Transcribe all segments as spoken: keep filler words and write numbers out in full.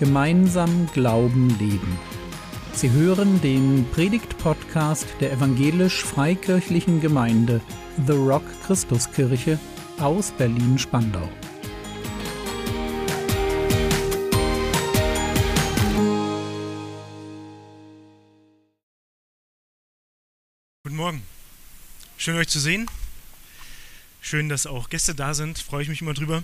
Gemeinsam Glauben leben. Sie hören den Predigt-Podcast der evangelisch-freikirchlichen Gemeinde The Rock Christuskirche aus Berlin-Spandau. Guten Morgen. Schön, euch zu sehen. Schön, dass auch Gäste da sind. Freue ich mich immer drüber.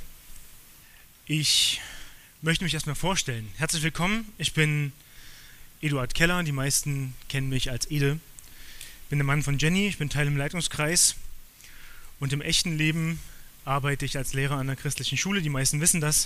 Ich möchte mich erstmal vorstellen. Herzlich willkommen. Ich bin Eduard Keller. Die meisten kennen mich als Ede. Ich bin der Mann von Jenny. Ich bin Teil im Leitungskreis. Und im echten Leben arbeite ich als Lehrer an einer christlichen Schule. Die meisten wissen das.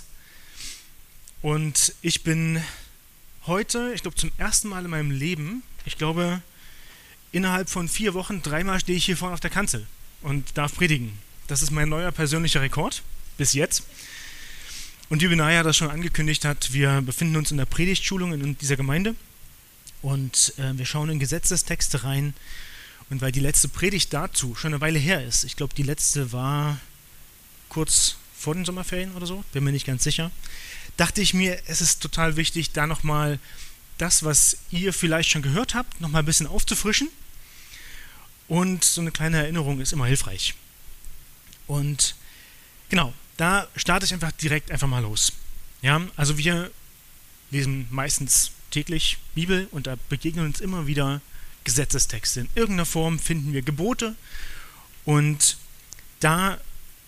Und ich bin heute, ich glaube zum ersten Mal in meinem Leben, ich glaube innerhalb von vier Wochen, dreimal stehe ich hier vorne auf der Kanzel und darf predigen. Das ist mein neuer persönlicher Rekord bis jetzt. Und wie Benaya das schon angekündigt hat, wir befinden uns in der Predigtschulung in dieser Gemeinde und äh, wir schauen in Gesetzestexte rein. Und weil die letzte Predigt dazu schon eine Weile her ist, ich glaube die letzte war kurz vor den Sommerferien oder so, bin mir nicht ganz sicher, dachte ich mir, es ist total wichtig, da nochmal das, was ihr vielleicht schon gehört habt, nochmal ein bisschen aufzufrischen. Und so eine kleine Erinnerung ist immer hilfreich. Und genau, da starte ich einfach direkt einfach mal los. Ja, also wir lesen meistens täglich Bibel und da begegnen uns immer wieder Gesetzestexte. In irgendeiner Form finden wir Gebote und da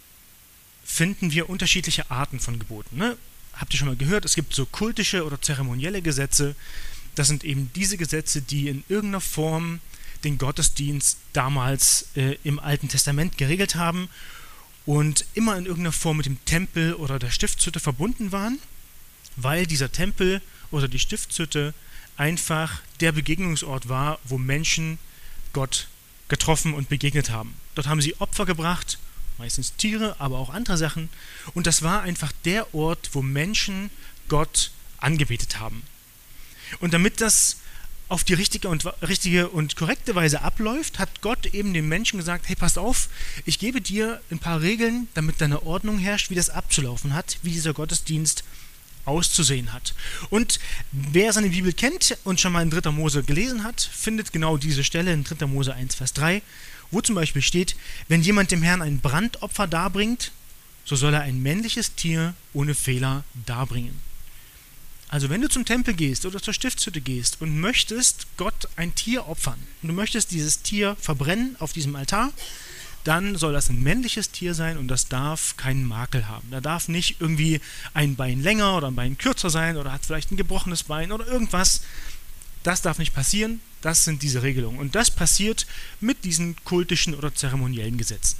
finden wir unterschiedliche Arten von Geboten. Ne? Habt ihr schon mal gehört, es gibt so kultische oder zeremonielle Gesetze. Das sind eben diese Gesetze, die in irgendeiner Form den Gottesdienst damals äh, im Alten Testament geregelt haben und immer in irgendeiner Form mit dem Tempel oder der Stiftshütte verbunden waren, weil dieser Tempel oder die Stiftshütte einfach der Begegnungsort war, wo Menschen Gott getroffen und begegnet haben. Dort haben sie Opfer gebracht, meistens Tiere, aber auch andere Sachen. Und das war einfach der Ort, wo Menschen Gott angebetet haben. Und damit das auf die richtige und, richtige und korrekte Weise abläuft, hat Gott eben den Menschen gesagt, hey, passt auf, ich gebe dir ein paar Regeln, damit deine Ordnung herrscht, wie das abzulaufen hat, wie dieser Gottesdienst auszusehen hat. Und wer seine Bibel kennt und schon mal in dritter Mose gelesen hat, findet genau diese Stelle in dritter Mose eins, Vers drei, wo zum Beispiel steht, wenn jemand dem Herrn ein Brandopfer darbringt, so soll er ein männliches Tier ohne Fehler darbringen. Also wenn du zum Tempel gehst oder zur Stiftshütte gehst und möchtest Gott ein Tier opfern und du möchtest dieses Tier verbrennen auf diesem Altar, dann soll das ein männliches Tier sein und das darf keinen Makel haben. Da darf nicht irgendwie ein Bein länger oder ein Bein kürzer sein oder hat vielleicht ein gebrochenes Bein oder irgendwas. Das darf nicht passieren. Das sind diese Regelungen. Und das passiert mit diesen kultischen oder zeremoniellen Gesetzen.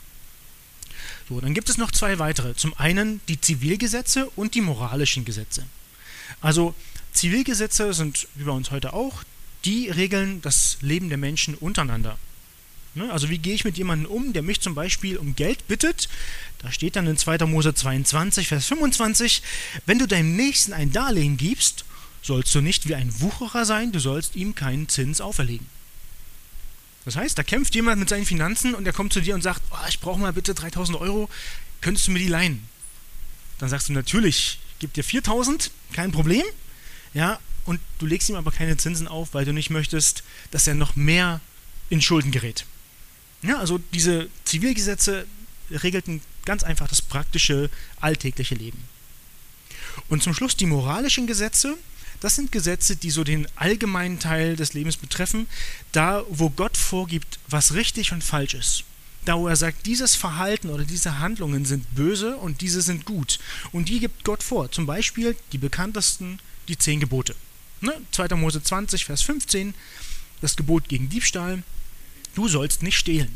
So, dann gibt es noch zwei weitere. Zum einen die Zivilgesetze und die moralischen Gesetze. Also Zivilgesetze sind, wie bei uns heute auch, die regeln das Leben der Menschen untereinander. Ne? Also wie gehe ich mit jemandem um, der mich zum Beispiel um Geld bittet? Da steht dann in zweiter Mose zweiundzwanzig, Vers fünfundzwanzig, wenn du deinem Nächsten ein Darlehen gibst, sollst du nicht wie ein Wucherer sein, du sollst ihm keinen Zins auferlegen. Das heißt, da kämpft jemand mit seinen Finanzen und er kommt zu dir und sagt, oh, ich brauche mal bitte dreitausend Euro, könntest du mir die leihen? Dann sagst du natürlich, ich gebe dir viertausend, kein Problem, ja, und du legst ihm aber keine Zinsen auf, weil du nicht möchtest, dass er noch mehr in Schulden gerät. Ja, also diese Zivilgesetze regelten ganz einfach das praktische, alltägliche Leben. Und zum Schluss die moralischen Gesetze. Das sind Gesetze, die so den allgemeinen Teil des Lebens betreffen, da wo Gott vorgibt, was richtig und falsch ist. Da wo er sagt, dieses Verhalten oder diese Handlungen sind böse und diese sind gut. Und die gibt Gott vor. Zum Beispiel die bekanntesten, die zehn Gebote. Ne? zweiter Mose zwanzig, Vers fünfzehn, das Gebot gegen Diebstahl. Du sollst nicht stehlen.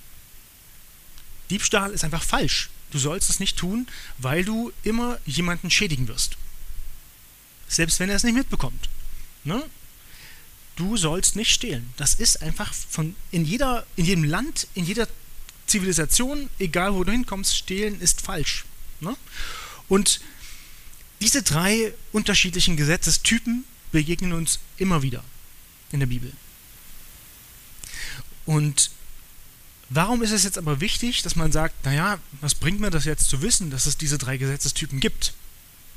Diebstahl ist einfach falsch. Du sollst es nicht tun, weil du immer jemanden schädigen wirst. Selbst wenn er es nicht mitbekommt. Ne? Du sollst nicht stehlen. Das ist einfach von in jeder, in jedem Land, in jeder Zivilisation, egal wo du hinkommst, stehlen ist falsch. Ne? Und diese drei unterschiedlichen Gesetzestypen begegnen uns immer wieder in der Bibel. Und warum ist es jetzt aber wichtig, dass man sagt, naja, was bringt mir das jetzt zu wissen, dass es diese drei Gesetzestypen gibt?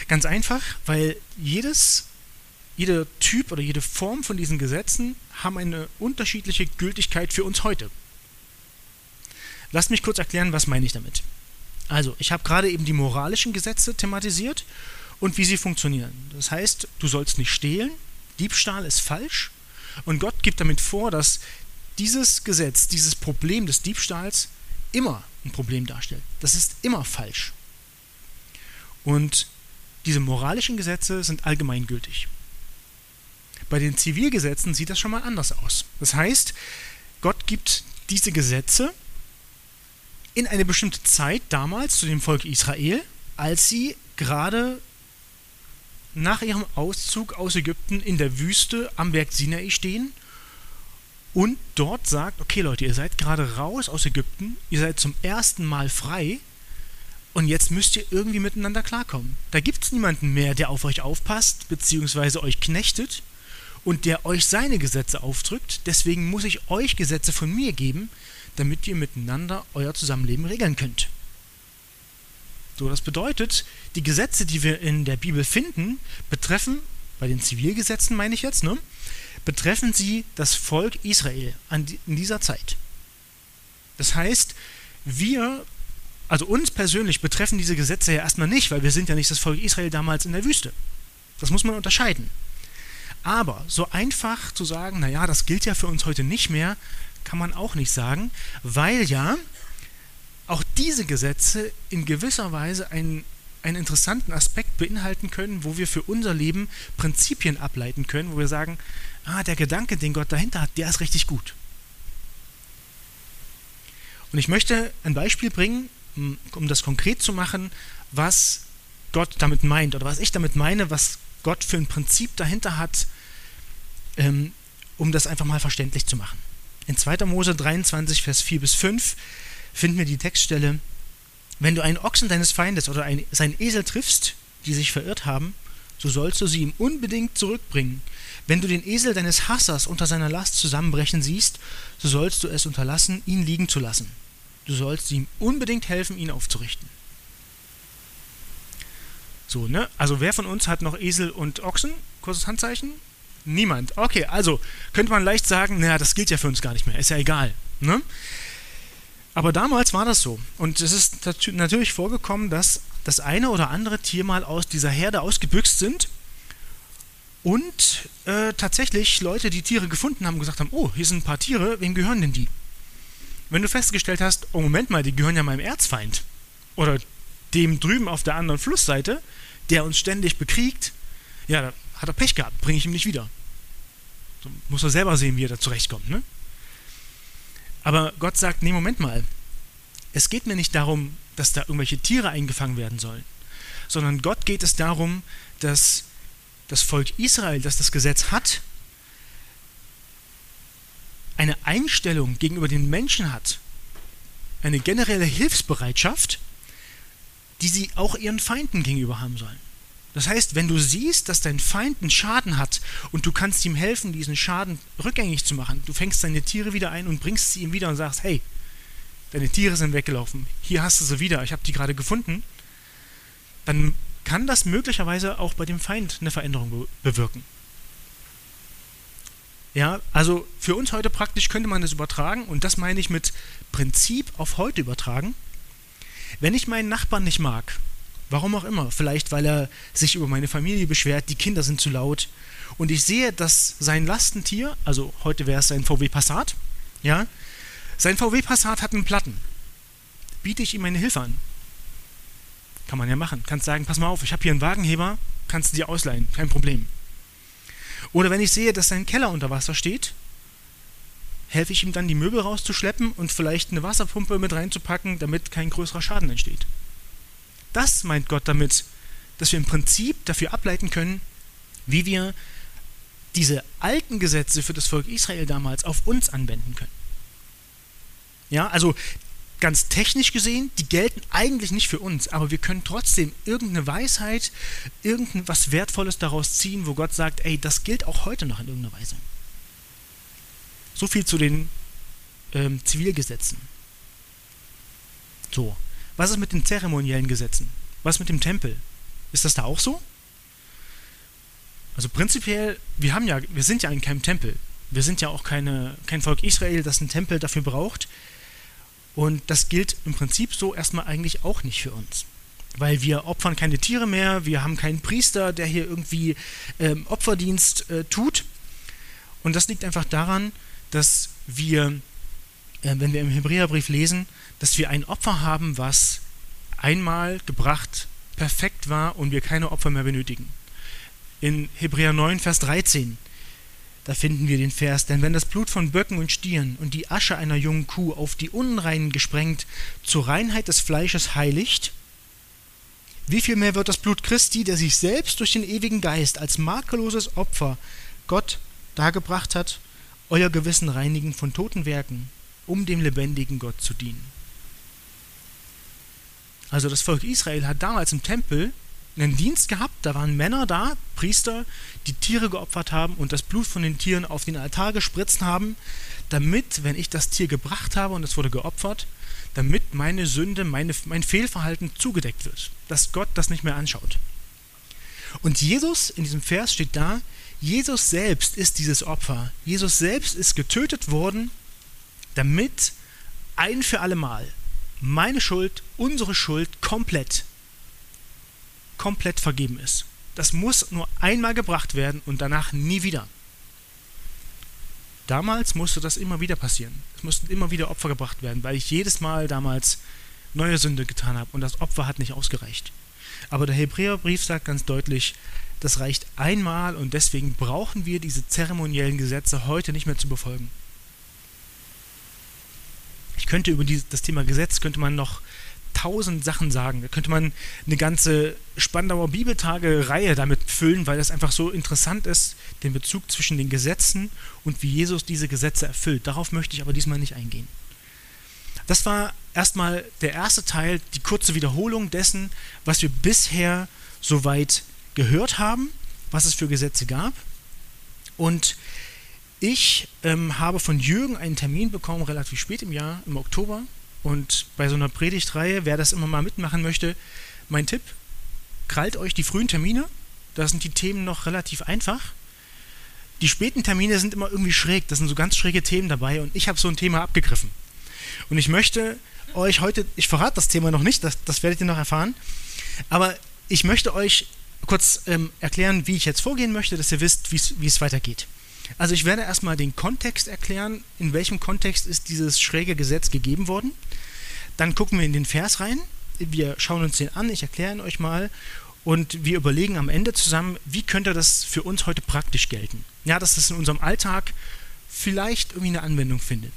Ganz einfach, weil jedes, jeder Typ oder jede Form von diesen Gesetzen haben eine unterschiedliche Gültigkeit für uns heute. Lasst mich kurz erklären, was meine ich damit. Also, ich habe gerade eben die moralischen Gesetze thematisiert und wie sie funktionieren. Das heißt, du sollst nicht stehlen, Diebstahl ist falsch und Gott gibt damit vor, dass dieses Gesetz, dieses Problem des Diebstahls immer ein Problem darstellt. Das ist immer falsch. Und diese moralischen Gesetze sind allgemeingültig. Bei den Zivilgesetzen sieht das schon mal anders aus. Das heißt, Gott gibt diese Gesetze in eine bestimmte Zeit damals zu dem Volk Israel, als sie gerade nach ihrem Auszug aus Ägypten in der Wüste am Berg Sinai stehen und dort sagt, okay Leute, ihr seid gerade raus aus Ägypten, ihr seid zum ersten Mal frei und jetzt müsst ihr irgendwie miteinander klarkommen. Da gibt es niemanden mehr, der auf euch aufpasst, beziehungsweise euch knechtet und der euch seine Gesetze aufdrückt. Deswegen muss ich euch Gesetze von mir geben, damit ihr miteinander euer Zusammenleben regeln könnt. So, das bedeutet, die Gesetze, die wir in der Bibel finden, betreffen, bei den Zivilgesetzen meine ich jetzt, ne, betreffen sie das Volk Israel an die, in dieser Zeit. Das heißt, wir, also uns persönlich betreffen diese Gesetze ja erstmal nicht, weil wir sind ja nicht das Volk Israel damals in der Wüste. Das muss man unterscheiden. Aber so einfach zu sagen, naja, das gilt ja für uns heute nicht mehr, kann man auch nicht sagen, weil ja auch diese Gesetze in gewisser Weise einen, einen interessanten Aspekt beinhalten können, wo wir für unser Leben Prinzipien ableiten können, wo wir sagen, ah, der Gedanke, den Gott dahinter hat, der ist richtig gut. Und ich möchte ein Beispiel bringen, um das konkret zu machen, was Gott damit meint oder was ich damit meine, was Gott für ein Prinzip dahinter hat, ähm, um das einfach mal verständlich zu machen. In zweiter Mose dreiundzwanzig, Vers vier bis fünf finden wir die Textstelle: Wenn du einen Ochsen deines Feindes oder ein, seinen Esel triffst, die sich verirrt haben, so sollst du sie ihm unbedingt zurückbringen. Wenn du den Esel deines Hassers unter seiner Last zusammenbrechen siehst, so sollst du es unterlassen, ihn liegen zu lassen. Du sollst ihm unbedingt helfen, ihn aufzurichten. So, ne? Also wer von uns hat noch Esel und Ochsen? Kurzes Handzeichen? Niemand. Okay, also könnte man leicht sagen, naja, das gilt ja für uns gar nicht mehr, ist ja egal. Ne? Aber damals war das so. Und es ist natürlich vorgekommen, dass das eine oder andere Tier mal aus dieser Herde ausgebüxt sind und äh, tatsächlich Leute die Tiere gefunden haben und gesagt haben, oh, hier sind ein paar Tiere, wem gehören denn die? Wenn du festgestellt hast, oh Moment mal, die gehören ja meinem Erzfeind oder dem drüben auf der anderen Flussseite, der uns ständig bekriegt, ja, da hat er Pech gehabt, bringe ich ihm nicht wieder. So muss er selber sehen, wie er da zurechtkommt, ne? Aber Gott sagt, nee, Moment mal, es geht mir nicht darum, dass da irgendwelche Tiere eingefangen werden sollen, sondern Gott geht es darum, dass das Volk Israel, das das Gesetz hat, eine Einstellung gegenüber den Menschen hat, eine generelle Hilfsbereitschaft, die sie auch ihren Feinden gegenüber haben sollen. Das heißt, wenn du siehst, dass dein Feind einen Schaden hat und du kannst ihm helfen, diesen Schaden rückgängig zu machen, du fängst deine Tiere wieder ein und bringst sie ihm wieder und sagst, hey, deine Tiere sind weggelaufen, hier hast du sie wieder, ich habe die gerade gefunden, dann kann das möglicherweise auch bei dem Feind eine Veränderung be- bewirken. Ja, also für uns heute praktisch könnte man das übertragen und das meine ich mit Prinzip auf heute übertragen. Wenn ich meinen Nachbarn nicht mag, warum auch immer, vielleicht weil er sich über meine Familie beschwert, die Kinder sind zu laut und ich sehe, dass sein Lastentier, also heute wäre es sein V W Passat, ja, sein V W Passat hat einen Platten, biete ich ihm meine Hilfe an. Kann man ja machen, kannst sagen, pass mal auf, ich habe hier einen Wagenheber, kannst du dir ausleihen, kein Problem. Oder wenn ich sehe, dass sein Keller unter Wasser steht, helfe ich ihm dann, die Möbel rauszuschleppen und vielleicht eine Wasserpumpe mit reinzupacken, damit kein größerer Schaden entsteht. Das meint Gott damit, dass wir im Prinzip dafür ableiten können, wie wir diese alten Gesetze für das Volk Israel damals auf uns anwenden können. Ja, also ganz technisch gesehen, die gelten eigentlich nicht für uns, aber wir können trotzdem irgendeine Weisheit, irgendwas Wertvolles daraus ziehen, wo Gott sagt, ey, das gilt auch heute noch in irgendeiner Weise. So viel zu den ähm, Zivilgesetzen. So, was ist mit den zeremoniellen Gesetzen? Was ist mit dem Tempel? Ist das da auch so? Also prinzipiell, wir haben ja, wir sind ja in keinem Tempel. Wir sind ja auch keine, kein Volk Israel, das einen Tempel dafür braucht. Und das gilt im Prinzip so erstmal eigentlich auch nicht für uns. Weil wir opfern keine Tiere mehr, wir haben keinen Priester, der hier irgendwie ähm, Opferdienst äh, tut. Und das liegt einfach daran, dass wir, äh, wenn wir im Hebräerbrief lesen, dass wir ein Opfer haben, was einmal gebracht perfekt war und wir keine Opfer mehr benötigen. In Hebräer neun, Vers dreizehn, da finden wir den Vers: Denn wenn das Blut von Böcken und Stieren und die Asche einer jungen Kuh auf die Unreinen gesprengt zur Reinheit des Fleisches heiligt, wie viel mehr wird das Blut Christi, der sich selbst durch den ewigen Geist als makelloses Opfer Gott dargebracht hat, euer Gewissen reinigen von toten Werken, um dem lebendigen Gott zu dienen. Also das Volk Israel hat damals im Tempel einen Dienst gehabt, da waren Männer da, Priester, die Tiere geopfert haben und das Blut von den Tieren auf den Altar gespritzt haben, damit, wenn ich das Tier gebracht habe und es wurde geopfert, damit meine Sünde, meine, mein Fehlverhalten zugedeckt wird, dass Gott das nicht mehr anschaut. Und Jesus, in diesem Vers steht da, Jesus selbst ist dieses Opfer. Jesus selbst ist getötet worden, damit ein für alle Mal meine Schuld, unsere Schuld komplett, komplett vergeben ist. Das muss nur einmal gebracht werden und danach nie wieder. Damals musste das immer wieder passieren. Es mussten immer wieder Opfer gebracht werden, weil ich jedes Mal damals neue Sünde getan habe und das Opfer hat nicht ausgereicht. Aber der Hebräerbrief sagt ganz deutlich, das reicht einmal und deswegen brauchen wir diese zeremoniellen Gesetze heute nicht mehr zu befolgen. Ich könnte über dieses, das Thema Gesetz könnte man noch tausend Sachen sagen. Da könnte man eine ganze Spandauer Bibeltage-Reihe damit füllen, weil das einfach so interessant ist, den Bezug zwischen den Gesetzen und wie Jesus diese Gesetze erfüllt. Darauf möchte ich aber diesmal nicht eingehen. Das war erstmal der erste Teil, die kurze Wiederholung dessen, was wir bisher soweit gehört haben, was es für Gesetze gab. Und ich ähm, habe von Jürgen einen Termin bekommen, relativ spät im Jahr, im Oktober. Und bei so einer Predigtreihe, wer das immer mal mitmachen möchte, mein Tipp, krallt euch die frühen Termine, da sind die Themen noch relativ einfach. Die späten Termine sind immer irgendwie schräg, da sind so ganz schräge Themen dabei und ich habe so ein Thema abgegriffen. Und ich möchte euch heute, ich verrate das Thema noch nicht, das, das werdet ihr noch erfahren, aber ich möchte euch kurz ähm, erklären, wie ich jetzt vorgehen möchte, dass ihr wisst, wie es weitergeht. Also ich werde erstmal den Kontext erklären, in welchem Kontext ist dieses schräge Gesetz gegeben worden. Dann gucken wir in den Vers rein, wir schauen uns den an, ich erkläre ihn euch mal und wir überlegen am Ende zusammen, wie könnte das für uns heute praktisch gelten. Ja, dass das in unserem Alltag vielleicht irgendwie eine Anwendung findet.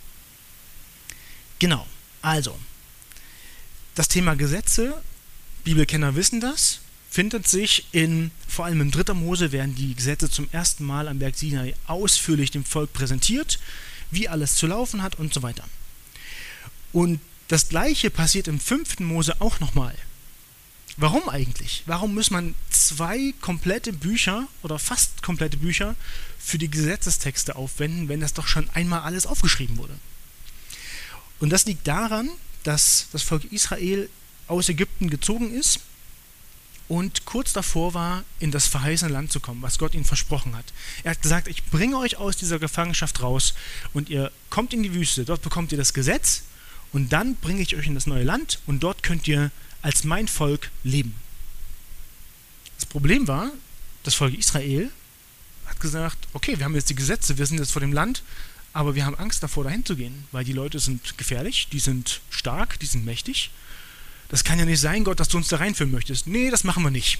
Genau, also das Thema Gesetze, Bibelkenner wissen das, findet sich in, vor allem im dritten Mose werden die Gesetze zum ersten Mal am Berg Sinai ausführlich dem Volk präsentiert, wie alles zu laufen hat und so weiter. Und das Gleiche passiert im fünften Mose auch nochmal. Warum eigentlich? Warum muss man zwei komplette Bücher oder fast komplette Bücher für die Gesetzestexte aufwenden, wenn das doch schon einmal alles aufgeschrieben wurde? Und das liegt daran, dass das Volk Israel aus Ägypten gezogen ist und kurz davor war, in das verheißene Land zu kommen, was Gott ihnen versprochen hat. Er hat gesagt, ich bringe euch aus dieser Gefangenschaft raus und ihr kommt in die Wüste, dort bekommt ihr das Gesetz und dann bringe ich euch in das neue Land und dort könnt ihr als mein Volk leben. Das Problem war, das Volk Israel hat gesagt, okay, wir haben jetzt die Gesetze, wir sind jetzt vor dem Land, aber wir haben Angst davor, dahin zu gehen, weil die Leute sind gefährlich, die sind stark, die sind mächtig. Das kann ja nicht sein, Gott, dass du uns da reinführen möchtest. Nee, das machen wir nicht.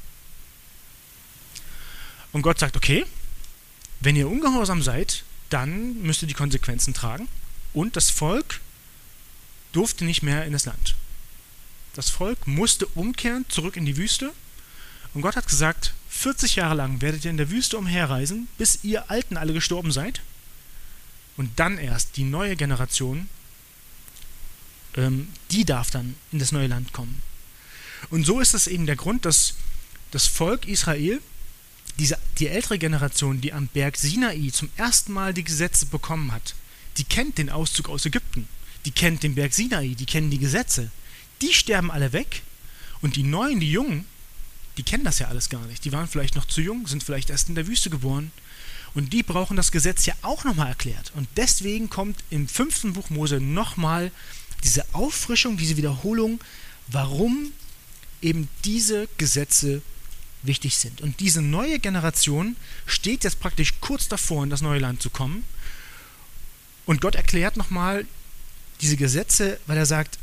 Und Gott sagt, okay, wenn ihr ungehorsam seid, dann müsst ihr die Konsequenzen tragen. Und das Volk durfte nicht mehr in das Land. Das Volk musste umkehren, zurück in die Wüste. Und Gott hat gesagt, vierzig Jahre lang werdet ihr in der Wüste umherreisen, bis ihr Alten alle gestorben seid. Und dann erst die neue Generation, die darf dann in das neue Land kommen. Und so ist es eben der Grund, dass das Volk Israel, diese, die ältere Generation, die am Berg Sinai zum ersten Mal die Gesetze bekommen hat, die kennt den Auszug aus Ägypten, die kennt den Berg Sinai, die kennen die Gesetze. Die sterben alle weg und die Neuen, die Jungen, die kennen das ja alles gar nicht. Die waren vielleicht noch zu jung, sind vielleicht erst in der Wüste geboren. Und die brauchen das Gesetz ja auch nochmal erklärt. Und deswegen kommt im fünften Buch Mose nochmal diese Auffrischung, diese Wiederholung, warum eben diese Gesetze wichtig sind. Und diese neue Generation steht jetzt praktisch kurz davor, in das neue Land zu kommen. Und Gott erklärt nochmal diese Gesetze, weil er sagt,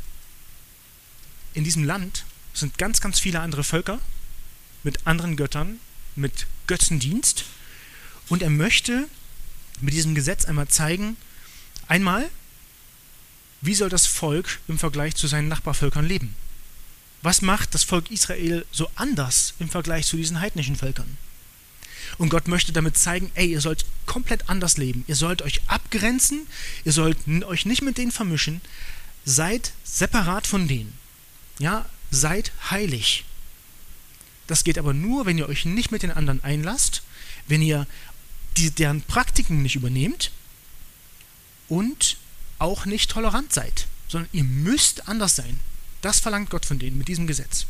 in diesem Land sind ganz, ganz viele andere Völker mit anderen Göttern, mit Götzendienst. Und er möchte mit diesem Gesetz einmal zeigen, einmal, wie soll das Volk im Vergleich zu seinen Nachbarvölkern leben? Was macht das Volk Israel so anders im Vergleich zu diesen heidnischen Völkern? Und Gott möchte damit zeigen, ey, ihr sollt komplett anders leben. Ihr sollt euch abgrenzen, ihr sollt euch nicht mit denen vermischen. Seid separat von denen. Ja, seid heilig. Das geht aber nur, wenn ihr euch nicht mit den anderen einlasst, wenn ihr die, deren Praktiken nicht übernehmt und auch nicht tolerant seid, sondern ihr müsst anders sein. Das verlangt Gott von denen mit diesem Gesetz.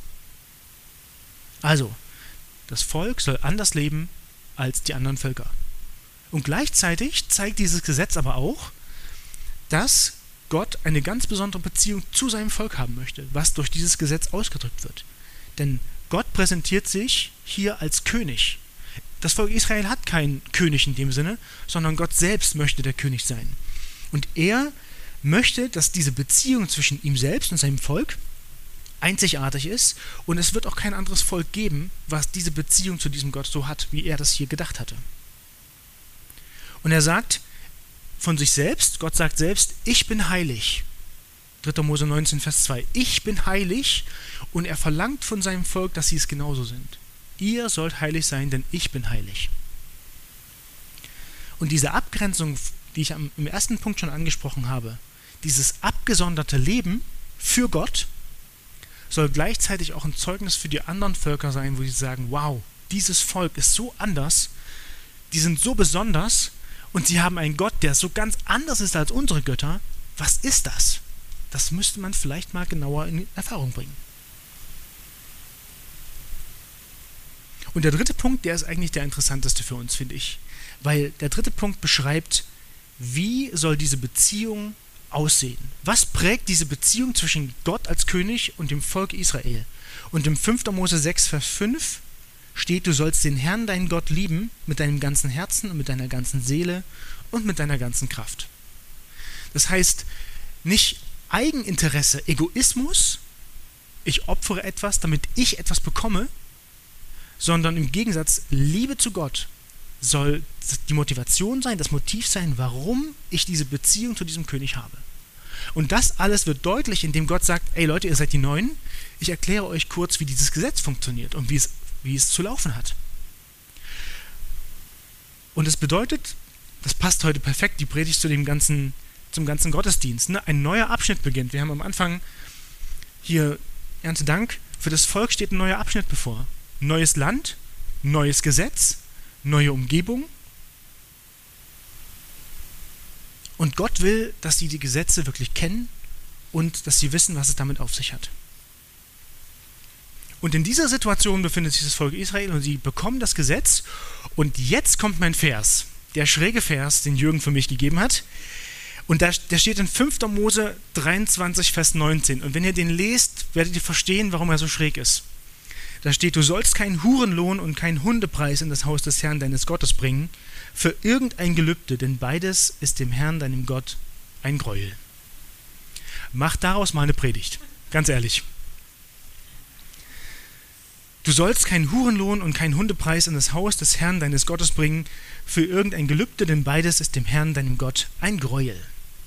Also, das Volk soll anders leben als die anderen Völker. Und gleichzeitig zeigt dieses Gesetz aber auch, dass Gott eine ganz besondere Beziehung zu seinem Volk haben möchte, was durch dieses Gesetz ausgedrückt wird. Denn Gott präsentiert sich hier als König. Das Volk Israel hat keinen König in dem Sinne, sondern Gott selbst möchte der König sein. Und er möchte, dass diese Beziehung zwischen ihm selbst und seinem Volk einzigartig ist und es wird auch kein anderes Volk geben, was diese Beziehung zu diesem Gott so hat, wie er das hier gedacht hatte. Und er sagt von sich selbst, Gott sagt selbst, ich bin heilig. dritter Mose neunzehn, Vers zwei. Ich bin heilig und er verlangt von seinem Volk, dass sie es genauso sind. Ihr sollt heilig sein, denn ich bin heilig. Und diese Abgrenzung, die ich am, im ersten Punkt schon angesprochen habe, dieses abgesonderte Leben für Gott, soll gleichzeitig auch ein Zeugnis für die anderen Völker sein, wo sie sagen, wow, dieses Volk ist so anders, die sind so besonders und sie haben einen Gott, der so ganz anders ist als unsere Götter. Was ist das? Das müsste man vielleicht mal genauer in Erfahrung bringen. Und der dritte Punkt, der ist eigentlich der interessanteste für uns, finde ich. Weil der dritte Punkt beschreibt, wie soll diese Beziehung aussehen? Was prägt diese Beziehung zwischen Gott als König und dem Volk Israel? Und im fünfter Mose sechs, Vers fünf steht, du sollst den Herrn, deinen Gott, lieben mit deinem ganzen Herzen und mit deiner ganzen Seele und mit deiner ganzen Kraft. Das heißt, nicht Eigeninteresse, Egoismus, ich opfere etwas, damit ich etwas bekomme, sondern im Gegensatz, Liebe zu Gott soll die Motivation sein, das Motiv sein, warum ich diese Beziehung zu diesem König habe. Und das alles wird deutlich, indem Gott sagt, ey Leute, ihr seid die Neuen, ich erkläre euch kurz, wie dieses Gesetz funktioniert und wie es, wie es zu laufen hat. Und es bedeutet, das passt heute perfekt, die Predigt zu dem ganzen, zum ganzen Gottesdienst. Ne? Ein neuer Abschnitt beginnt. Wir haben am Anfang hier Erntedank, für das Volk steht ein neuer Abschnitt bevor. Neues Land, neues Gesetz, neue Umgebung. Und Gott will, dass sie die Gesetze wirklich kennen und dass sie wissen, was es damit auf sich hat. Und in dieser Situation befindet sich das Volk Israel und sie bekommen das Gesetz. Und jetzt kommt mein Vers, der schräge Vers, den Jürgen für mich gegeben hat. Und da, der steht in fünfter Mose dreiundzwanzig, Vers neunzehn. Und wenn ihr den lest, werdet ihr verstehen, warum er so schräg ist. Da steht, du sollst keinen Hurenlohn und keinen Hundepreis in das Haus des Herrn deines Gottes bringen, für irgendein Gelübde, denn beides ist dem Herrn, deinem Gott, ein Gräuel. Mach daraus mal eine Predigt, ganz ehrlich. Du sollst keinen Hurenlohn und keinen Hundepreis in das Haus des Herrn, deines Gottes bringen, für irgendein Gelübde, denn beides ist dem Herrn, deinem Gott, ein Gräuel.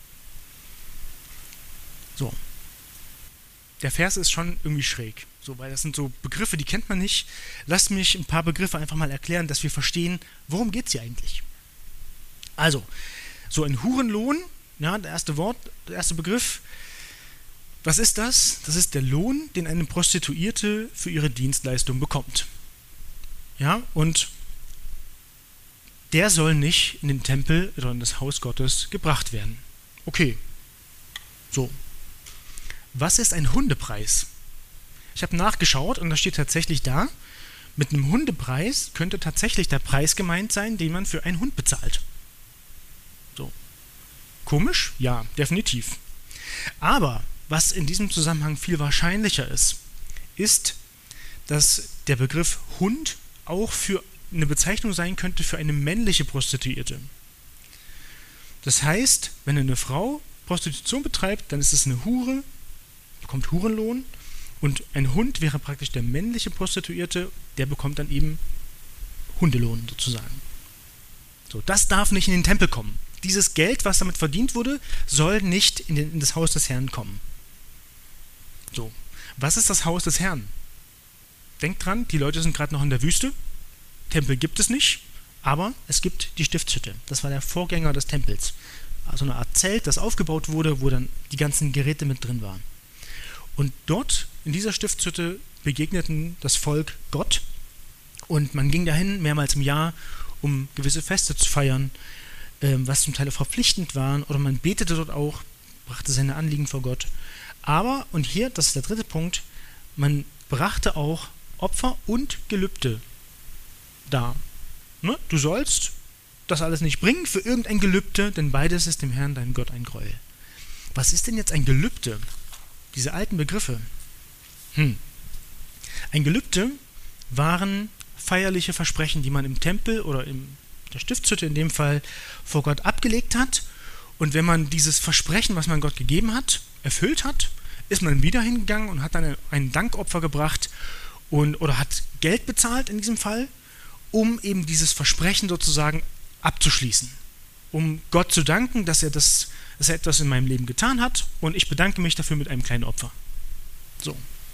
So. Der Vers ist schon irgendwie schräg. So, weil das sind so Begriffe, die kennt man nicht. Lasst mich ein paar Begriffe einfach mal erklären, dass wir verstehen, worum geht es hier eigentlich. Also, so ein Hurenlohn, ja, der erste Wort, der erste Begriff. Was ist das? Das ist der Lohn, den eine Prostituierte für ihre Dienstleistung bekommt. Ja, und der soll nicht in den Tempel oder in das Haus Gottes gebracht werden. Okay, so. Was ist ein Hundepreis? Ich habe nachgeschaut und da steht tatsächlich da, mit einem Hundepreis könnte tatsächlich der Preis gemeint sein, den man für einen Hund bezahlt. So. Komisch? Ja, definitiv. Aber was in diesem Zusammenhang viel wahrscheinlicher ist, ist, dass der Begriff Hund auch für eine Bezeichnung sein könnte für eine männliche Prostituierte. Das heißt, wenn eine Frau Prostitution betreibt, dann ist es eine Hure, bekommt Hurenlohn, und ein Hund wäre praktisch der männliche Prostituierte, der bekommt dann eben Hundelohn sozusagen. So, das darf nicht in den Tempel kommen. Dieses Geld, was damit verdient wurde, soll nicht in, den, in das Haus des Herrn kommen. So, was ist das Haus des Herrn? Denkt dran, die Leute sind gerade noch in der Wüste, Tempel gibt es nicht, aber es gibt die Stiftshütte. Das war der Vorgänger des Tempels. Also eine Art Zelt, das aufgebaut wurde, wo dann die ganzen Geräte mit drin waren. Und dort, in dieser Stiftshütte, begegneten das Volk Gott, und man ging dahin mehrmals im Jahr, um gewisse Feste zu feiern, ähm, was zum Teil verpflichtend waren, oder man betete dort auch, brachte seine Anliegen vor Gott. Aber, und hier, das ist der dritte Punkt, man brachte auch Opfer und Gelübde dar. Ne? Du sollst das alles nicht bringen für irgendein Gelübde, denn beides ist dem Herrn, dein Gott, ein Gräuel. Was ist denn jetzt ein Gelübde? Diese alten Begriffe. Hm. Ein Gelübde waren feierliche Versprechen, die man im Tempel oder in der Stiftshütte in dem Fall vor Gott abgelegt hat. Und wenn man dieses Versprechen, was man Gott gegeben hat, erfüllt hat, ist man wieder hingegangen und hat dann ein Dankopfer gebracht und, oder hat Geld bezahlt in diesem Fall, um eben dieses Versprechen sozusagen abzuschließen. Um Gott zu danken, dass er, das, dass er etwas in meinem Leben getan hat, und ich bedanke mich dafür mit einem kleinen Opfer. So.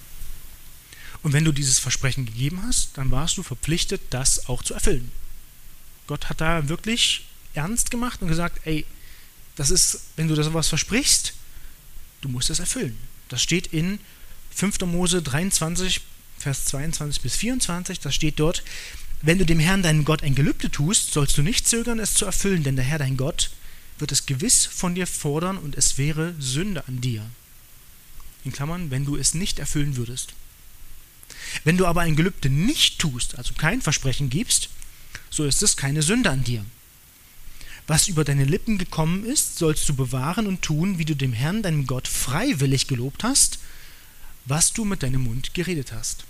Und wenn du dieses Versprechen gegeben hast, dann warst du verpflichtet, das auch zu erfüllen. Gott hat da wirklich ernst gemacht und gesagt, ey, das ist, wenn du da sowas versprichst, du musst das erfüllen. Das steht in fünfter Mose dreiundzwanzig, Vers zweiundzwanzig bis vierundzwanzig, das steht dort: Wenn du dem Herrn, deinem Gott, ein Gelübde tust, sollst du nicht zögern, es zu erfüllen, denn der Herr, dein Gott, wird es gewiss von dir fordern, und es wäre Sünde an dir. In Klammern, wenn du es nicht erfüllen würdest. Wenn du aber ein Gelübde nicht tust, also kein Versprechen gibst, so ist es keine Sünde an dir. Was über deine Lippen gekommen ist, sollst du bewahren und tun, wie du dem Herrn, deinem Gott, freiwillig gelobt hast, was du mit deinem Mund geredet hast.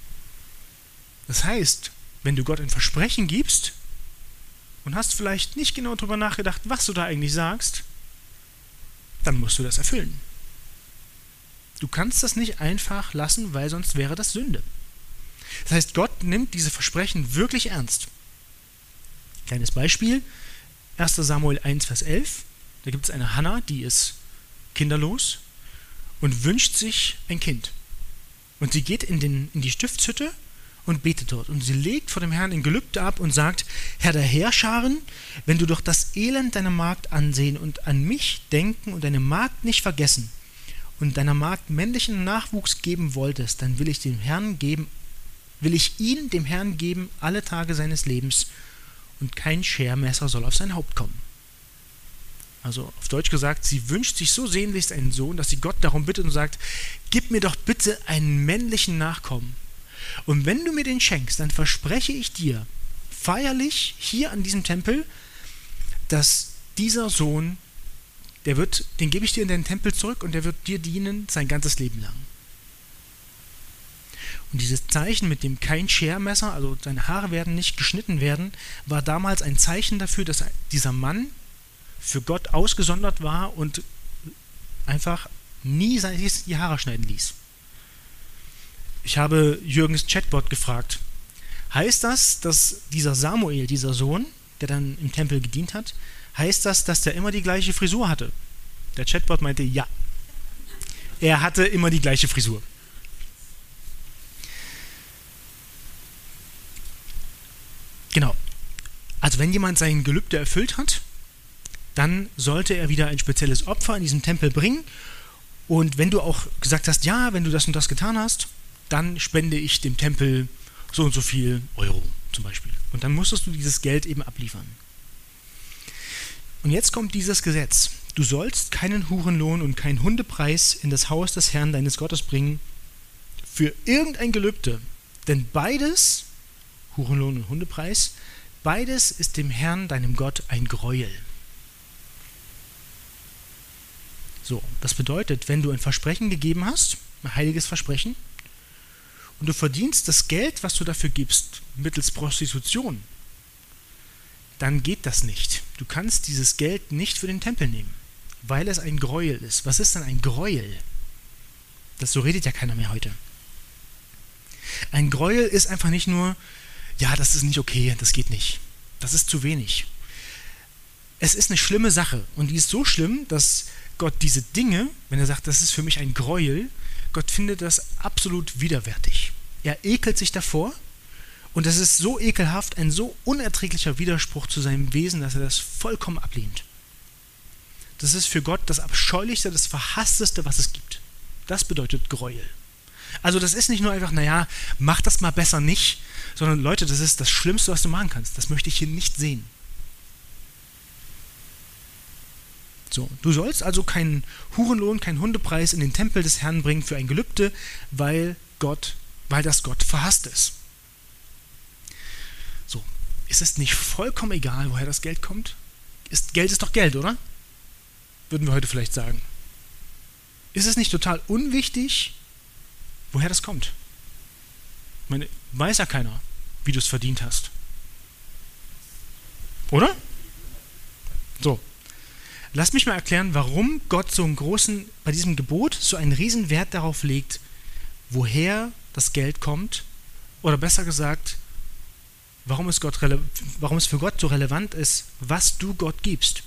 Das heißt, wenn du Gott ein Versprechen gibst und hast vielleicht nicht genau darüber nachgedacht, was du da eigentlich sagst, dann musst du das erfüllen. Du kannst das nicht einfach lassen, weil sonst wäre das Sünde. Das heißt, Gott nimmt diese Versprechen wirklich ernst. Kleines Beispiel, erster Samuel eins, Vers elf, da gibt es eine Hannah, die ist kinderlos und wünscht sich ein Kind. Und sie geht in, den, in die Stiftshütte und betet dort. Und sie legt vor dem Herrn ein Gelübde ab und sagt: Herr der Heerscharen, wenn du doch das Elend deiner Magd ansehen und an mich denken und deine Magd nicht vergessen und deiner Magd männlichen Nachwuchs geben wolltest, dann will ich dem Herrn geben, will ich ihn dem Herrn geben alle Tage seines Lebens, und kein Schermesser soll auf sein Haupt kommen. Also auf Deutsch gesagt, sie wünscht sich so sehnlichst einen Sohn, dass sie Gott darum bittet und sagt: Gib mir doch bitte einen männlichen Nachkommen. Und wenn du mir den schenkst, dann verspreche ich dir feierlich hier an diesem Tempel, dass dieser Sohn, der wird, den gebe ich dir in deinen Tempel zurück, und der wird dir dienen sein ganzes Leben lang. Und dieses Zeichen mit dem kein Schermesser, also seine Haare werden nicht geschnitten werden, war damals ein Zeichen dafür, dass dieser Mann für Gott ausgesondert war und einfach nie die Haare schneiden ließ. Ich habe Jürgens Chatbot gefragt: Heißt das, dass dieser Samuel, dieser Sohn, der dann im Tempel gedient hat, heißt das, dass der immer die gleiche Frisur hatte? Der Chatbot meinte ja. Er hatte immer die gleiche Frisur. Genau. Also wenn jemand sein Gelübde erfüllt hat, dann sollte er wieder ein spezielles Opfer in diesem Tempel bringen. Und wenn du auch gesagt hast, ja, wenn du das und das getan hast, dann spende ich dem Tempel so und so viel Euro zum Beispiel. Und dann musstest du dieses Geld eben abliefern. Und jetzt kommt dieses Gesetz: Du sollst keinen Hurenlohn und keinen Hundepreis in das Haus des Herrn deines Gottes bringen für irgendein Gelübde, denn beides Hurenlohn und Hundepreis, beides ist dem Herrn, deinem Gott, ein Gräuel. So, das bedeutet, wenn du ein Versprechen gegeben hast, ein heiliges Versprechen, und du verdienst das Geld, was du dafür gibst, mittels Prostitution, dann geht das nicht. Du kannst dieses Geld nicht für den Tempel nehmen, weil es ein Gräuel ist. Was ist denn ein Gräuel? Das, so redet ja keiner mehr heute. Ein Gräuel ist einfach nicht nur, ja, das ist nicht okay, das geht nicht. Das ist zu wenig. Es ist eine schlimme Sache und die ist so schlimm, dass Gott diese Dinge, wenn er sagt, das ist für mich ein Gräuel, Gott findet das absolut widerwärtig. Er ekelt sich davor und das ist so ekelhaft, ein so unerträglicher Widerspruch zu seinem Wesen, dass er das vollkommen ablehnt. Das ist für Gott das Abscheulichste, das Verhassteste, was es gibt. Das bedeutet Gräuel. Also das ist nicht nur einfach, naja, mach das mal besser nicht, sondern Leute, das ist das Schlimmste, was du machen kannst. Das möchte ich hier nicht sehen. So, du sollst also keinen Hurenlohn, keinen Hundepreis in den Tempel des Herrn bringen für ein Gelübde, weil Gott, weil das Gott verhasst ist. So, ist es nicht vollkommen egal, woher das Geld kommt? Ist, Geld ist doch Geld, oder? Würden wir heute vielleicht sagen. Ist es nicht total unwichtig, woher das kommt? Ich meine, weiß ja keiner, wie du es verdient hast. Oder? So. Lass mich mal erklären, warum Gott so einen großen, bei diesem Gebot so einen riesen Wert darauf legt, woher das Geld kommt, oder besser gesagt, warum es, Gott rele- warum es für Gott so relevant ist, was du Gott gibst.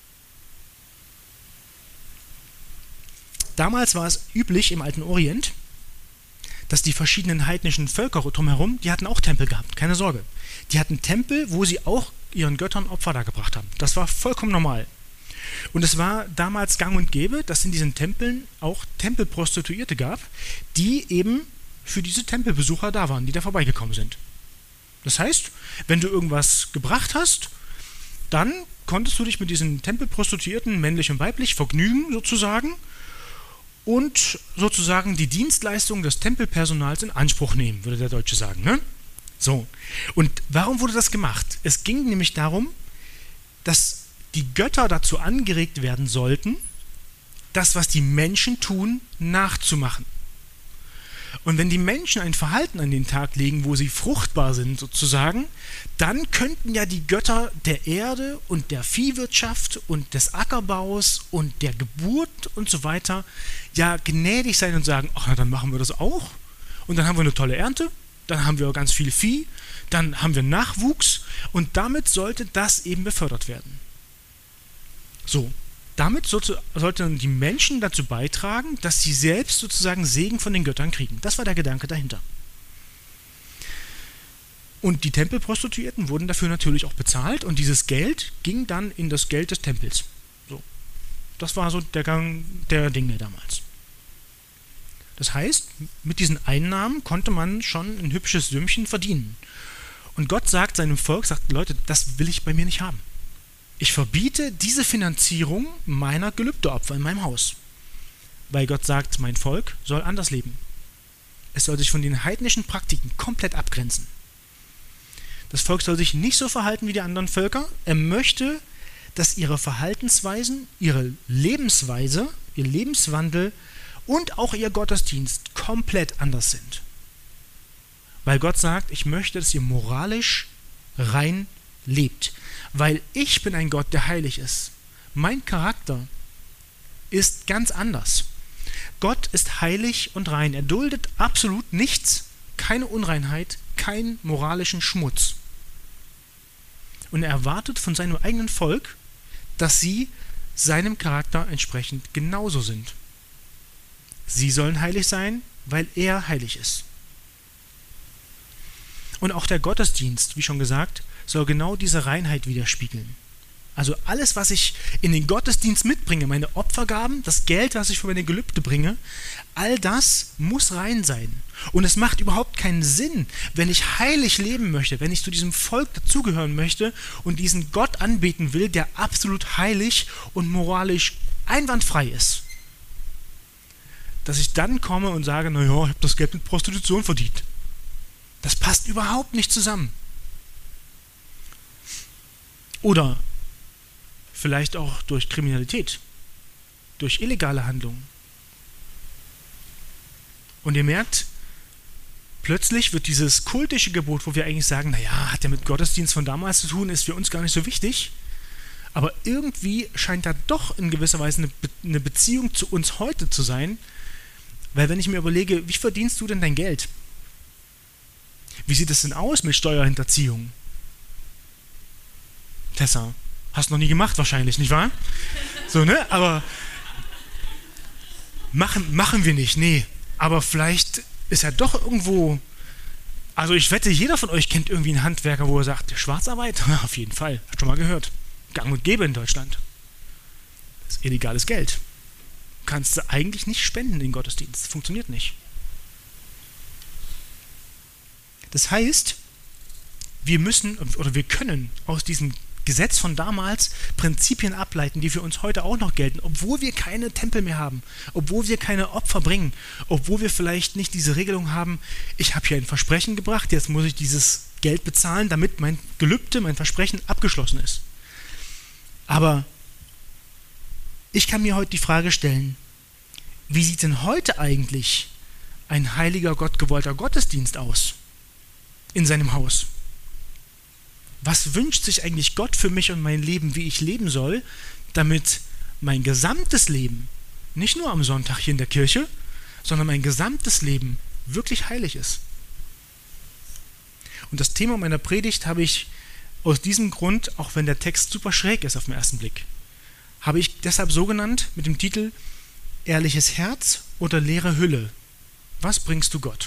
Damals war es üblich im alten Orient, dass die verschiedenen heidnischen Völker drumherum, die hatten auch Tempel gehabt, keine Sorge. Die hatten Tempel, wo sie auch ihren Göttern Opfer dargebracht haben. Das war vollkommen normal. Und es war damals gang und gäbe, dass in diesen Tempeln auch Tempelprostituierte gab, die eben für diese Tempelbesucher da waren, die da vorbeigekommen sind. Das heißt, wenn du irgendwas gebracht hast, dann konntest du dich mit diesen Tempelprostituierten, männlich und weiblich, vergnügen sozusagen und sozusagen die Dienstleistung des Tempelpersonals in Anspruch nehmen, würde der Deutsche sagen. Ne? So. Und warum wurde das gemacht? Es ging nämlich darum, dass die Götter dazu angeregt werden sollten, das, was die Menschen tun, nachzumachen. Und wenn die Menschen ein Verhalten an den Tag legen, wo sie fruchtbar sind sozusagen, dann könnten ja die Götter der Erde und der Viehwirtschaft und des Ackerbaus und der Geburt und so weiter ja gnädig sein und sagen, ach na, dann machen wir das auch. Und dann haben wir eine tolle Ernte, dann haben wir ganz viel Vieh, dann haben wir Nachwuchs und damit sollte das eben befördert werden. So, damit sollte, sollten die Menschen dazu beitragen, dass sie selbst sozusagen Segen von den Göttern kriegen. Das war der Gedanke dahinter. Und die Tempelprostituierten wurden dafür natürlich auch bezahlt und dieses Geld ging dann in das Geld des Tempels. So, das war so der Gang der Dinge damals. Das heißt, mit diesen Einnahmen konnte man schon ein hübsches Sümmchen verdienen. Und Gott sagt seinem Volk, sagt, Leute, das will ich bei mir nicht haben. Ich verbiete diese Finanzierung meiner Gelübdeopfer in meinem Haus. Weil Gott sagt, mein Volk soll anders leben. Es soll sich von den heidnischen Praktiken komplett abgrenzen. Das Volk soll sich nicht so verhalten wie die anderen Völker. Er möchte, dass ihre Verhaltensweisen, ihre Lebensweise, ihr Lebenswandel und auch ihr Gottesdienst komplett anders sind. Weil Gott sagt, ich möchte, dass ihr moralisch rein lebt. Weil ich bin ein Gott, der heilig ist. Mein Charakter ist ganz anders. Gott ist heilig und rein. Er duldet absolut nichts, keine Unreinheit, keinen moralischen Schmutz. Und er erwartet von seinem eigenen Volk, dass sie seinem Charakter entsprechend genauso sind. Sie sollen heilig sein, weil er heilig ist. Und auch der Gottesdienst, wie schon gesagt, soll genau diese Reinheit widerspiegeln. Also alles, was ich in den Gottesdienst mitbringe, meine Opfergaben, das Geld, was ich für meine Gelübde bringe, all das muss rein sein. Und es macht überhaupt keinen Sinn, wenn ich heilig leben möchte, wenn ich zu diesem Volk dazugehören möchte und diesen Gott anbeten will, der absolut heilig und moralisch einwandfrei ist, dass ich dann komme und sage, naja, ich habe das Geld mit Prostitution verdient. Das passt überhaupt nicht zusammen. Oder vielleicht auch durch Kriminalität, durch illegale Handlungen. Und ihr merkt, plötzlich wird dieses kultische Gebot, wo wir eigentlich sagen, naja, hat ja mit Gottesdienst von damals zu tun, ist für uns gar nicht so wichtig, aber irgendwie scheint da doch in gewisser Weise eine, Be- eine Beziehung zu uns heute zu sein, weil wenn ich mir überlege, wie verdienst du denn dein Geld? Wie sieht es denn aus mit Steuerhinterziehung? Tessa, hast noch nie gemacht wahrscheinlich, nicht wahr? So, ne? Aber machen, machen wir nicht, nee. Aber vielleicht ist ja doch irgendwo, also ich wette, jeder von euch kennt irgendwie einen Handwerker, wo er sagt, Schwarzarbeit? Ja, auf jeden Fall, hat schon mal gehört. Gang und gäbe in Deutschland. Das ist illegales Geld. Kannst du eigentlich nicht spenden in den Gottesdienst. Funktioniert nicht. Das heißt, wir müssen oder wir können aus diesem Gesetz von damals Prinzipien ableiten, die für uns heute auch noch gelten, obwohl wir keine Tempel mehr haben, obwohl wir keine Opfer bringen, obwohl wir vielleicht nicht diese Regelung haben, ich habe hier ein Versprechen gebracht, jetzt muss ich dieses Geld bezahlen, damit mein Gelübde, mein Versprechen abgeschlossen ist. Aber ich kann mir heute die Frage stellen, wie sieht denn heute eigentlich ein heiliger, gottgewollter Gottesdienst aus in seinem Haus? Was wünscht sich eigentlich Gott für mich und mein Leben, wie ich leben soll, damit mein gesamtes Leben, nicht nur am Sonntag hier in der Kirche, sondern mein gesamtes Leben wirklich heilig ist? Und das Thema meiner Predigt habe ich aus diesem Grund, auch wenn der Text super schräg ist auf den ersten Blick, habe ich deshalb so genannt mit dem Titel Ehrliches Herz oder leere Hülle? Was bringst du Gott?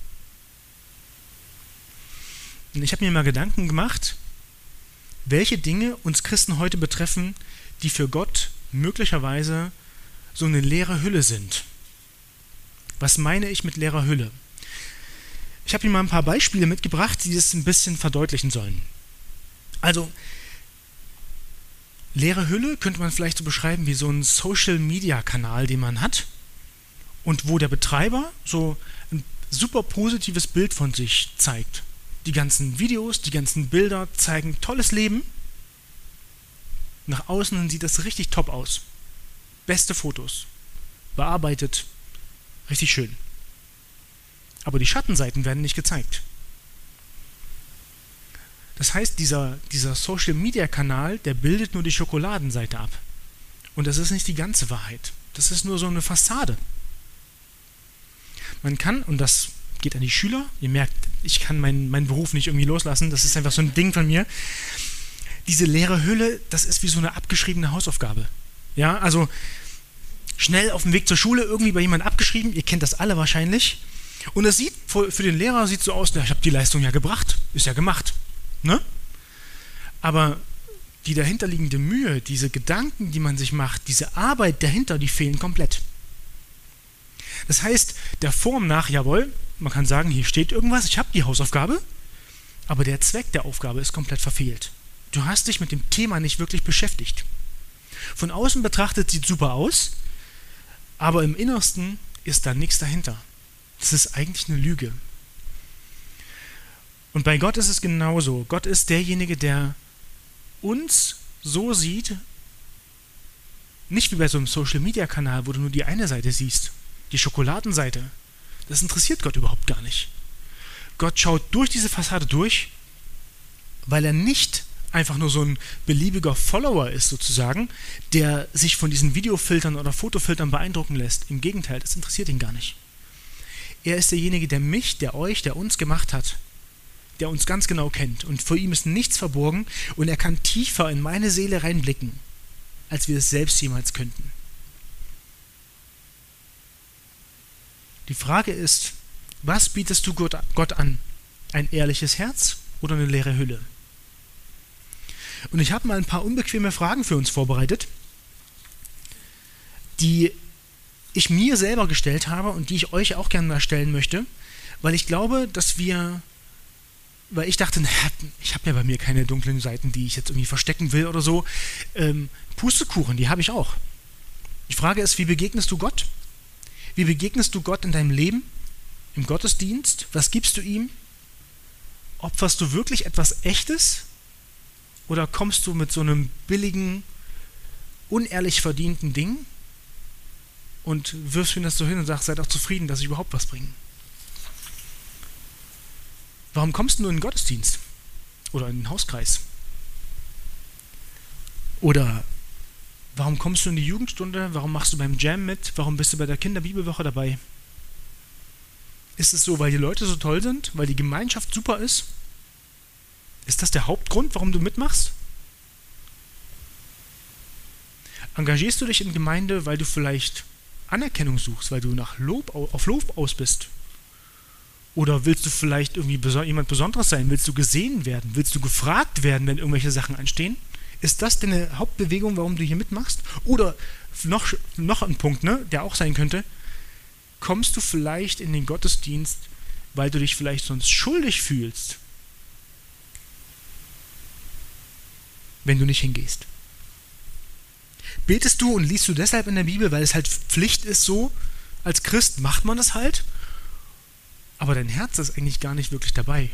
Und ich habe mir mal Gedanken gemacht, welche Dinge uns Christen heute betreffen, die für Gott möglicherweise so eine leere Hülle sind. Was meine ich mit leerer Hülle? Ich habe hier mal ein paar Beispiele mitgebracht, die das ein bisschen verdeutlichen sollen. Also, leere Hülle könnte man vielleicht so beschreiben wie so ein Social-Media-Kanal, den man hat und wo der Betreiber so ein super positives Bild von sich zeigt. Die ganzen Videos, die ganzen Bilder zeigen tolles Leben. Nach außen sieht das richtig top aus. Beste Fotos. Bearbeitet. Richtig schön. Aber die Schattenseiten werden nicht gezeigt. Das heißt, dieser, dieser Social-Media-Kanal, der bildet nur die Schokoladenseite ab. Und das ist nicht die ganze Wahrheit. Das ist nur so eine Fassade. Man kann, und das geht an die Schüler, ihr merkt, ich kann meinen, meinen Beruf nicht irgendwie loslassen, das ist einfach so ein Ding von mir. Diese leere Hülle, das ist wie so eine abgeschriebene Hausaufgabe. Ja, also schnell auf dem Weg zur Schule irgendwie bei jemandem abgeschrieben, ihr kennt das alle wahrscheinlich. Und es sieht, für den Lehrer sieht so aus, ich habe die Leistung ja gebracht, ist ja gemacht. Ne? Aber die dahinterliegende Mühe, diese Gedanken, die man sich macht, diese Arbeit dahinter, die fehlen komplett. Das heißt, der Form nach, jawohl, man kann sagen, hier steht irgendwas, ich habe die Hausaufgabe, aber der Zweck der Aufgabe ist komplett verfehlt. Du hast dich mit dem Thema nicht wirklich beschäftigt. Von außen betrachtet sieht super aus, aber im Innersten ist da nichts dahinter. Das ist eigentlich eine Lüge. Und bei Gott ist es genauso. Gott ist derjenige, der uns so sieht, nicht wie bei so einem Social-Media-Kanal, wo du nur die eine Seite siehst, die Schokoladenseite. Das interessiert Gott überhaupt gar nicht. Gott schaut durch diese Fassade durch, weil er nicht einfach nur so ein beliebiger Follower ist sozusagen, der sich von diesen Videofiltern oder Fotofiltern beeindrucken lässt. Im Gegenteil, das interessiert ihn gar nicht. Er ist derjenige, der mich, der euch, der uns gemacht hat, der uns ganz genau kennt. Und vor ihm ist nichts verborgen und er kann tiefer in meine Seele reinblicken, als wir es selbst jemals könnten. Die Frage ist, was bietest du Gott, Gott an? Ein ehrliches Herz oder eine leere Hülle? Und ich habe mal ein paar unbequeme Fragen für uns vorbereitet, die ich mir selber gestellt habe und die ich euch auch gerne mal stellen möchte, weil ich glaube, dass wir, weil ich dachte, naja, ich habe ja bei mir keine dunklen Seiten, die ich jetzt irgendwie verstecken will oder so. Ähm, Pustekuchen, die habe ich auch. Die Frage ist, wie begegnest du Gott? Wie begegnest du Gott in deinem Leben, im Gottesdienst? Was gibst du ihm? Opferst du wirklich etwas Echtes Oder kommst du mit so einem billigen, unehrlich verdienten Ding und wirfst mir das so hin und sagst, seid auch zufrieden, dass ich überhaupt was bringe? Warum kommst du nur in den Gottesdienst? Oder in den Hauskreis? Oder warum kommst du in die Jugendstunde? Warum machst du beim Jam mit? Warum bist du bei der Kinderbibelwoche dabei? Ist es so, weil die Leute so toll sind? Weil die Gemeinschaft super ist? Ist das der Hauptgrund, warum du mitmachst? Engagierst du dich in Gemeinde, weil du vielleicht Anerkennung suchst, weil du nach Lob, auf Lob aus bist? Oder willst du vielleicht irgendwie beso- jemand Besonderes sein? Willst du gesehen werden? Willst du gefragt werden, wenn irgendwelche Sachen anstehen? Ist das deine Hauptbewegung, warum du hier mitmachst? Oder noch, noch ein Punkt, ne, der auch sein könnte, kommst du vielleicht in den Gottesdienst, weil du dich vielleicht sonst schuldig fühlst, wenn du nicht hingehst? Betest du und liest du deshalb in der Bibel, weil es halt Pflicht ist, so als Christ macht man das halt, aber dein Herz ist eigentlich gar nicht wirklich dabei.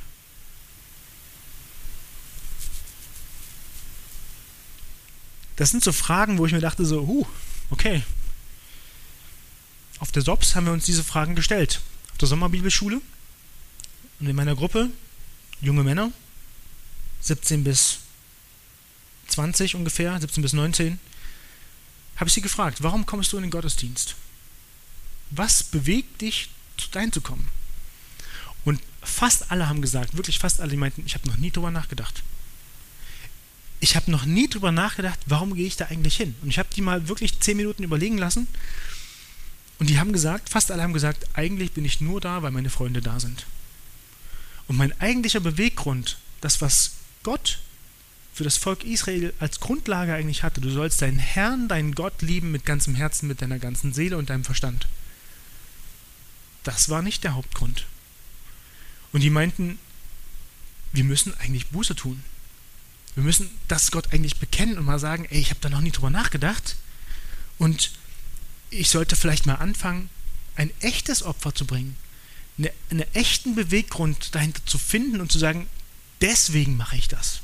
Das sind so Fragen, wo ich mir dachte so, huh, okay. Auf der S O P S haben wir uns diese Fragen gestellt. Auf der Sommerbibelschule und in meiner Gruppe, junge Männer, siebzehn bis zwanzig ungefähr, siebzehn bis neunzehn, habe ich sie gefragt, warum kommst du in den Gottesdienst? Was bewegt dich, dahin zu kommen? Und fast alle haben gesagt, wirklich fast alle, die meinten, ich habe noch nie drüber nachgedacht. Ich habe noch nie drüber nachgedacht, warum gehe ich da eigentlich hin? Und ich habe die mal wirklich zehn Minuten überlegen lassen und die haben gesagt, fast alle haben gesagt, eigentlich bin ich nur da, weil meine Freunde da sind. Und mein eigentlicher Beweggrund, das, was Gott für das Volk Israel als Grundlage eigentlich hatte, du sollst deinen Herrn, deinen Gott lieben mit ganzem Herzen, mit deiner ganzen Seele und deinem Verstand. Das war nicht der Hauptgrund. Und die meinten, wir müssen eigentlich Buße tun. Wir müssen das Gott eigentlich bekennen und mal sagen, ey, ich habe da noch nie drüber nachgedacht und ich sollte vielleicht mal anfangen, ein echtes Opfer zu bringen, eine, einen echten Beweggrund dahinter zu finden und zu sagen, deswegen mache ich das.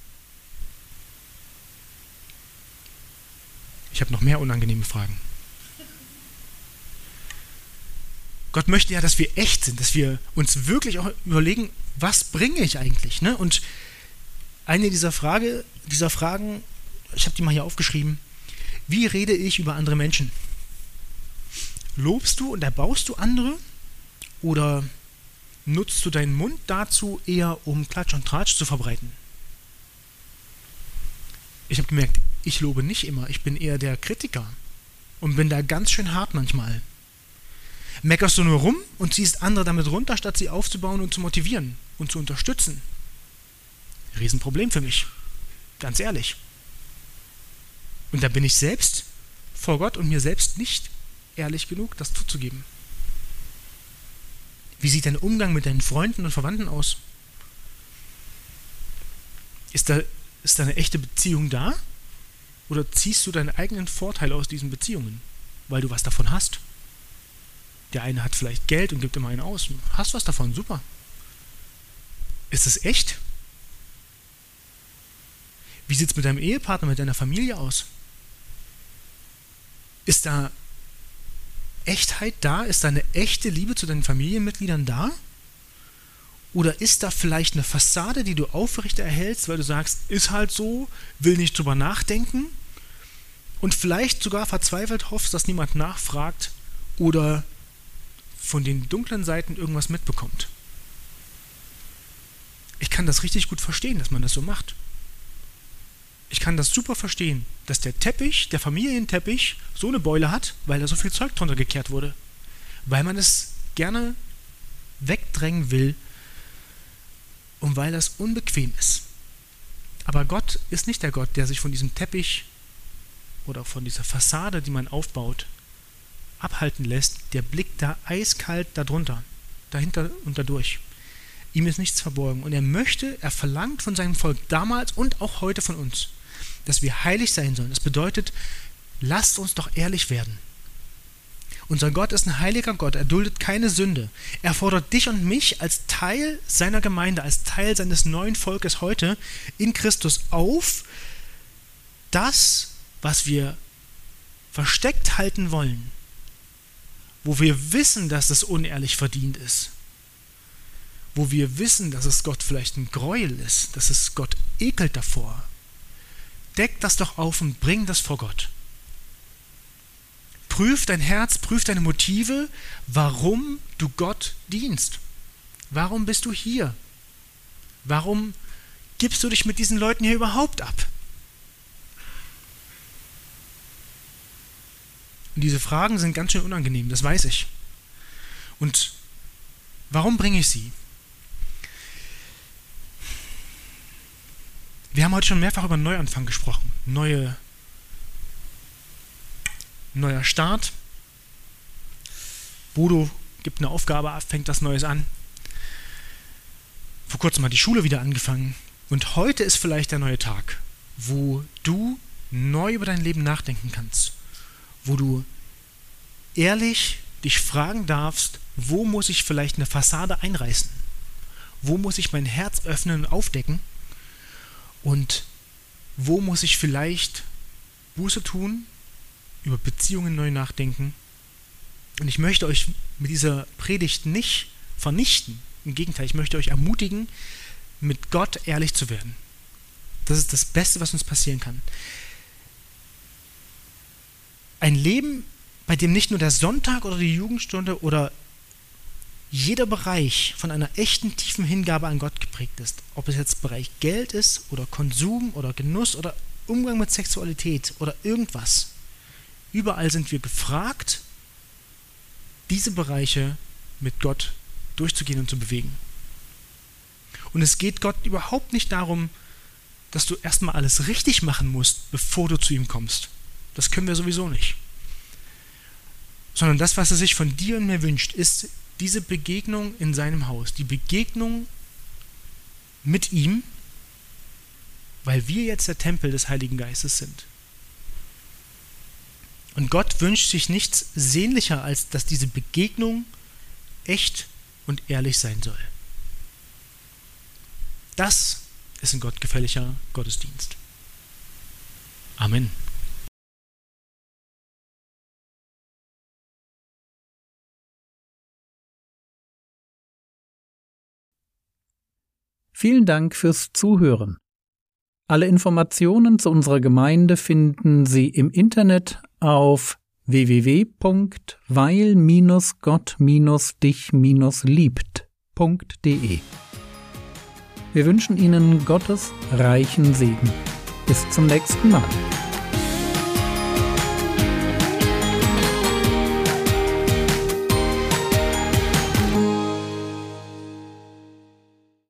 Ich habe noch mehr unangenehme Fragen. Gott möchte ja, dass wir echt sind, dass wir uns wirklich auch überlegen, was bringe ich eigentlich, ne? Und eine dieser, Frage, dieser Fragen, ich habe die mal hier aufgeschrieben, wie rede ich über andere Menschen? Lobst du und erbaust du andere? Oder nutzt du deinen Mund dazu eher, um Klatsch und Tratsch zu verbreiten? Ich habe gemerkt, ich lobe nicht immer, ich bin eher der Kritiker und bin da ganz schön hart manchmal. Meckerst du nur rum und ziehst andere damit runter, statt sie aufzubauen und zu motivieren und zu unterstützen? Riesenproblem für mich, ganz ehrlich. Und da bin ich selbst vor Gott und mir selbst nicht ehrlich genug, das zuzugeben. Wie sieht dein Umgang mit deinen Freunden und Verwandten aus? Ist da, ist da eine echte Beziehung da? Oder ziehst du deinen eigenen Vorteil aus diesen Beziehungen, weil du was davon hast? Der eine hat vielleicht Geld und gibt immer einen aus. Hast was davon, super. Ist es echt? Wie sieht es mit deinem Ehepartner, mit deiner Familie aus? Ist da Echtheit da? Ist da eine echte Liebe zu deinen Familienmitgliedern da? Oder ist da vielleicht eine Fassade, die du aufrecht erhältst, weil du sagst, ist halt so, will nicht drüber nachdenken und vielleicht sogar verzweifelt hoffst, dass niemand nachfragt oder von den dunklen Seiten irgendwas mitbekommt? Ich kann das richtig gut verstehen, dass man das so macht. Ich kann das super verstehen, dass der Teppich, der Familienteppich, so eine Beule hat, weil da so viel Zeug drunter gekehrt wurde. Weil man es gerne wegdrängen will und weil das unbequem ist. Aber Gott ist nicht der Gott, der sich von diesem Teppich oder von dieser Fassade, die man aufbaut, abhalten lässt. Der blickt da eiskalt darunter, dahinter und dadurch. Ihm ist nichts verborgen. Und er möchte, er verlangt von seinem Volk damals und auch heute von uns, dass wir heilig sein sollen. Das bedeutet, lasst uns doch ehrlich werden. Unser Gott ist ein heiliger Gott, er duldet keine Sünde. Er fordert dich und mich als Teil seiner Gemeinde, als Teil seines neuen Volkes heute in Christus auf, das, was wir versteckt halten wollen, wo wir wissen, dass es unehrlich verdient ist, wo wir wissen, dass es Gott vielleicht ein Gräuel ist, dass es Gott ekelt davor, deck das doch auf und bring das vor Gott. Prüf dein Herz, prüf deine Motive, warum du Gott dienst. Warum bist du hier? Warum gibst du dich mit diesen Leuten hier überhaupt ab? Und diese Fragen sind ganz schön unangenehm, das weiß ich. Und warum bringe ich sie? Wir haben heute schon mehrfach über einen Neuanfang gesprochen. Neue, neuer Start. Bodo gibt eine Aufgabe ab, fängt was Neues an. Vor kurzem hat die Schule wieder angefangen. Und heute ist vielleicht der neue Tag, wo du neu über dein Leben nachdenken kannst. Wo du ehrlich dich fragen darfst, wo muss ich vielleicht eine Fassade einreißen? Wo muss ich mein Herz öffnen und aufdecken? Und wo muss ich vielleicht Buße tun, über Beziehungen neu nachdenken? Und ich möchte euch mit dieser Predigt nicht vernichten. Im Gegenteil, ich möchte euch ermutigen, mit Gott ehrlich zu werden. Das ist das Beste, was uns passieren kann. Ein Leben, bei dem nicht nur der Sonntag oder die Jugendstunde oder jeder Bereich von einer echten, tiefen Hingabe an Gott geprägt ist. Ob es jetzt Bereich Geld ist oder Konsum oder Genuss oder Umgang mit Sexualität oder irgendwas. Überall sind wir gefragt, diese Bereiche mit Gott durchzugehen und zu bewegen. Und es geht Gott überhaupt nicht darum, dass du erstmal alles richtig machen musst, bevor du zu ihm kommst. Das können wir sowieso nicht. Sondern das, was er sich von dir und mir wünscht, ist diese Begegnung in seinem Haus. Die Begegnung mit ihm, weil wir jetzt der Tempel des Heiligen Geistes sind. Und Gott wünscht sich nichts sehnlicher, als dass diese Begegnung echt und ehrlich sein soll. Das ist ein gottgefälliger Gottesdienst. Amen. Vielen Dank fürs Zuhören. Alle Informationen zu unserer Gemeinde finden Sie im Internet auf w w w punkt weil Gott dich liebt punkt de. Wir wünschen Ihnen Gottes reichen Segen. Bis zum nächsten Mal.